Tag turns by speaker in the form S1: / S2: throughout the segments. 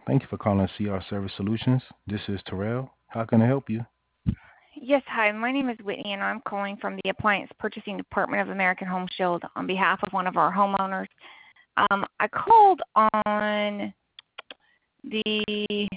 S1: Thank you for calling CR Service Solutions. This is Terrell. How can I help you?
S2: Yes, hi. My name is Whitney, and I'm calling from the Appliance Purchasing Department of American Home Shield on behalf of one of our homeowners. I called on the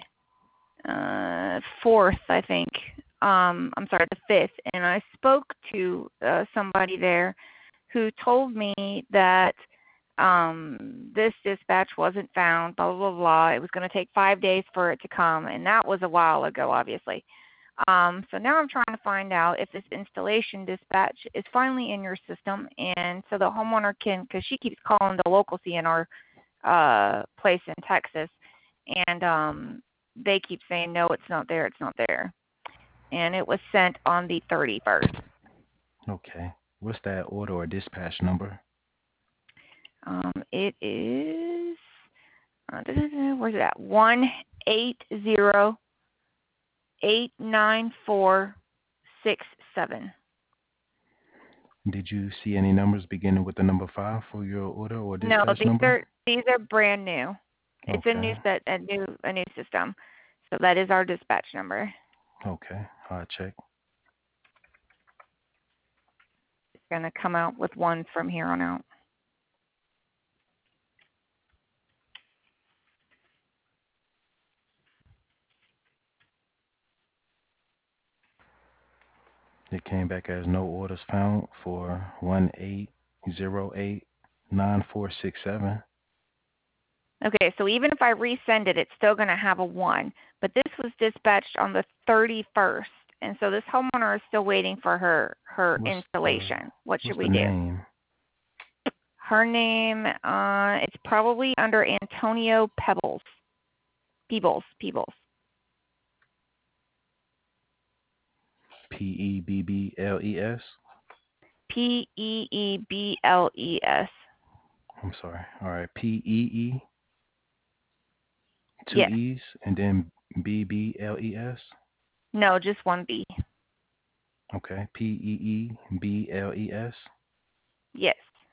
S2: 4th, I think. I'm sorry, the 5th, and I spoke to somebody there who told me that this dispatch wasn't found, blah, blah, blah, blah. It was going to take 5 days for it to come, and that was a while ago, obviously. So now I'm trying to find out if this installation dispatch is finally in your system, and so the homeowner can, because she keeps calling the local CNR place in Texas, and they keep saying, no, it's not there, it's not there. And it was sent on the 31st.
S1: Okay. What's that order or dispatch number?
S2: It is, where's it at? 180-894-67.
S1: Did you see any numbers beginning with the number 5 for your order or
S2: No,
S1: dispatch number?
S2: these are brand new. It's a
S1: Okay.
S2: new set, a new system. So that is our dispatch number.
S1: Okay. I'll check.
S2: It's going to come out with one from here on out.
S1: It came back as no orders found for 18089467.
S2: Okay, so even if I resend it, it's still going to have a 1. But this was dispatched on the 31st. And so this homeowner is still waiting for her
S1: What's the
S2: installation. What should
S1: what's
S2: we
S1: the
S2: do?
S1: name?
S2: Her name, it's probably under Antonio Pebbles. Peebles.
S1: Peebles.
S2: Peebles.
S1: I'm sorry. All right. Pee. Two
S2: Yes.
S1: E's and then BBLES.
S2: No, just one B.
S1: Okay. Peebles.
S2: Yes.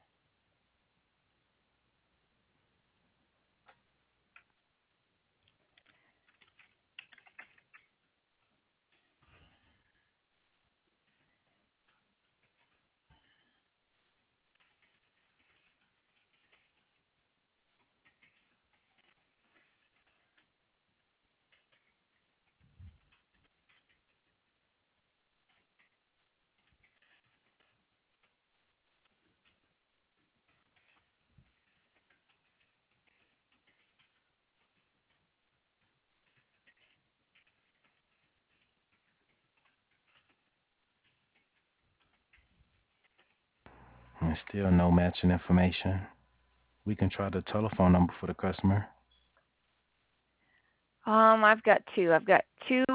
S1: And still no matching information. We can try the telephone number for the customer.
S2: I've got two. I've got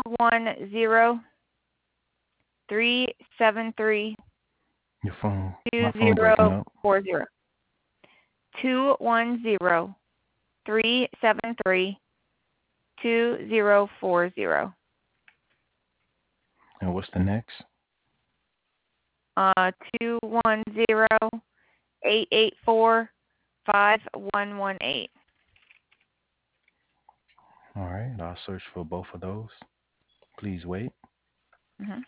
S2: 210-373-2040.
S1: My phone breaking up.
S2: 210-373-2040.
S1: And what's the next?
S2: 210-884-5118.
S1: All right. I'll search for both of those. Please wait.
S2: Mm-hmm.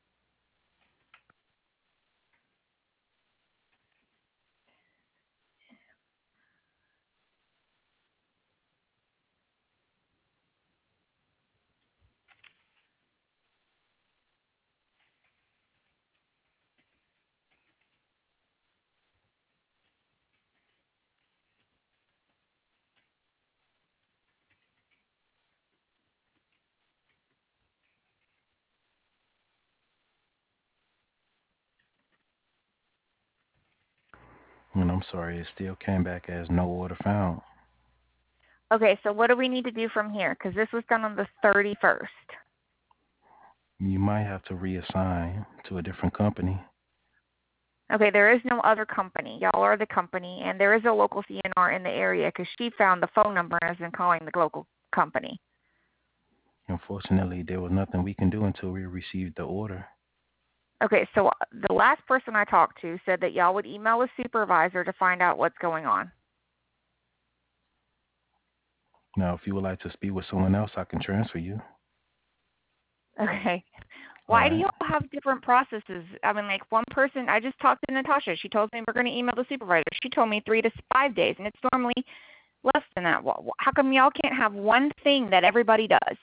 S1: And I'm sorry, it still came back as no order found.
S2: Okay, so what do we need to do from here? Because this was done on the 31st.
S1: You might have to reassign to a different company.
S2: Okay, there is no other company. Y'all are the company, and there is a local CNR in the area because she found the phone number and has been calling the local company.
S1: Unfortunately, there was nothing we can do until we received the order.
S2: Okay, so the last person I talked to said that y'all would email a supervisor to find out what's going on.
S1: Now, if you would like to speak with someone else, I can transfer you.
S2: Okay.
S1: All
S2: Why do
S1: right.
S2: y'all have different processes? I mean, like one person, I just talked to Natasha. She told me we're going to email the supervisor. She told me 3 to 5 days, and it's normally less than that. How come y'all can't have one thing that everybody does?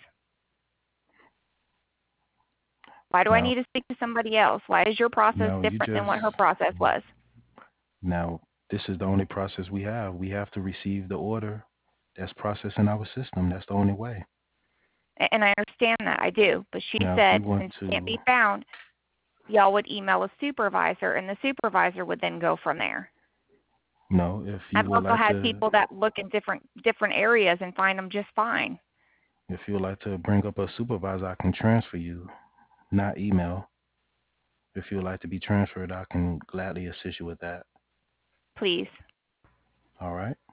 S2: Why do I
S1: Now,
S2: need to speak to somebody else? Why is your process
S1: now you
S2: different than
S1: just
S2: what her process was?
S1: now this is the only process we have. We have to receive the order that's processed in our system. That's the only way.
S2: And I understand that. I do. But she
S1: Now, if you
S2: said
S1: want
S2: since it can't
S1: to,
S2: be found, y'all would email a supervisor, and the supervisor would then go from there.
S1: no, if you
S2: I've
S1: would
S2: also
S1: like
S2: had
S1: to,
S2: people that look in different areas and find them just fine.
S1: if you would like to bring up a supervisor, I can transfer you, not email. If you would like to be transferred, I can gladly assist you with that.
S2: Please.
S1: All right.